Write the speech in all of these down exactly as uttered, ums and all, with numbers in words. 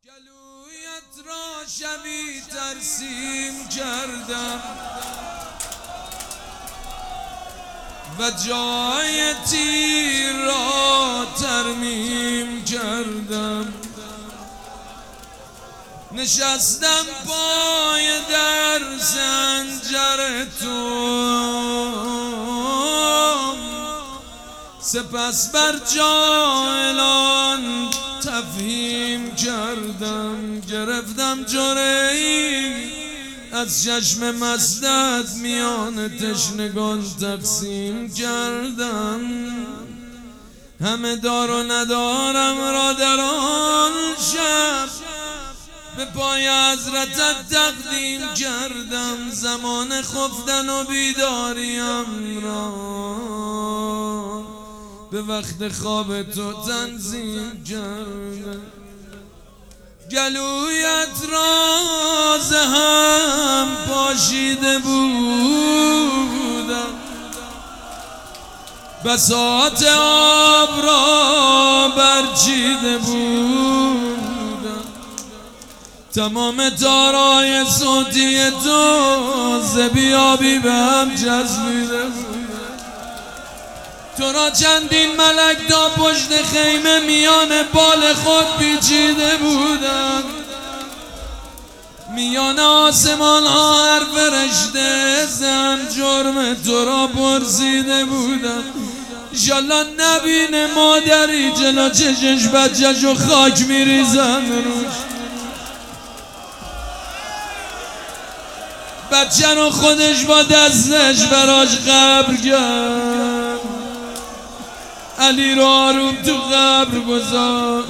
گلویت را شبی ترسیم کردم و جای تیر را ترمیم کردم. نشستم پای در زنجر تو، سپس بر جاهلان تفهیم کردم. گرفتم جرعه‌ای از چشم مستت، میان تشنگان تقسیم کردم. همه دار و ندارم را در آن شب به پای حضرتت تقدیم کردم. زمان خفتن و بیداریم را به وقت خواب تو تنظیم کردم. گلویت را ز هم پاشیده بودم، بساط آب را برچیده بودم. تمام تارای صوتی تو ز بیابی به هم جذبیده بودم. تو را چندین ملک تا پشت خیمه میان بال خود پیچیده بودند. میان آسمان ها هر فرشته زن جرم تو را پرسیده بودند. انشالله نبینه مادری جلو چشش بچه‌ش و خاک میریزن روش. بچه رو خودش با دستش براش قبر کرد. علی رو آروم تو قبر گذاشت.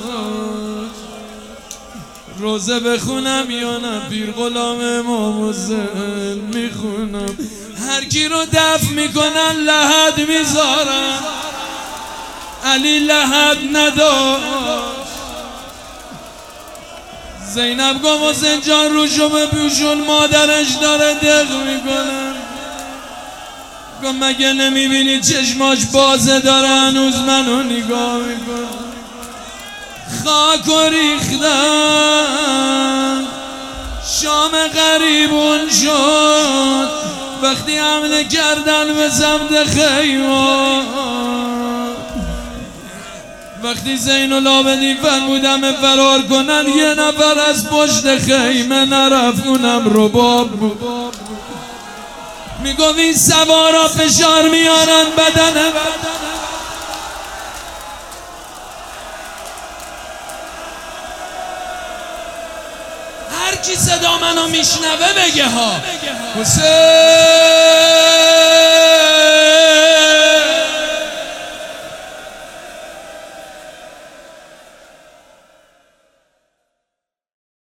روزه بخونم یا نه پیر غلام امام حسین میخونم. هر کی رو دفن میکنن لحد میذارن، علی لحد نداشت. زینب گفت حسین جان روشو بپوشون، مادرش داره دق میکنه. گفت مگه نمیبینی چشماش بازه داره هنوز منو نگاه میکنه. خاک و ریختن شام غریبون شد وقتی حمله کردن به سمت خیمه. وقتی زین العابدین فرمودم فرار کنن، یه نفر از پشت خیمه نرفت، اونم رباب بود. میگفت این سوارا فشار میارن بدنه. هر کی صدا منو میشنوه بگه ها حسین.